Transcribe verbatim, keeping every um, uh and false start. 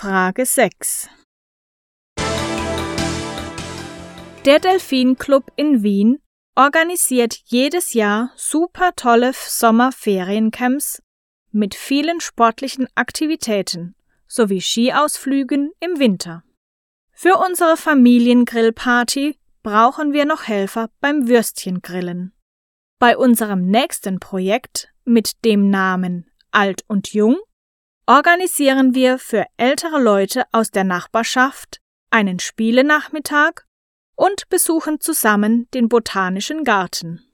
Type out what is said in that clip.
Frage sechs. Der Delfin-Club in Wien organisiert jedes Jahr super tolle Sommerferiencamps mit vielen sportlichen Aktivitäten sowie Skiausflügen im Winter. Für unsere Familiengrillparty brauchen wir noch Helfer beim Würstchengrillen. Bei unserem nächsten Projekt mit dem Namen Alt und Jung organisieren wir für ältere Leute aus der Nachbarschaft einen Spielenachmittag und besuchen zusammen den Botanischen Garten.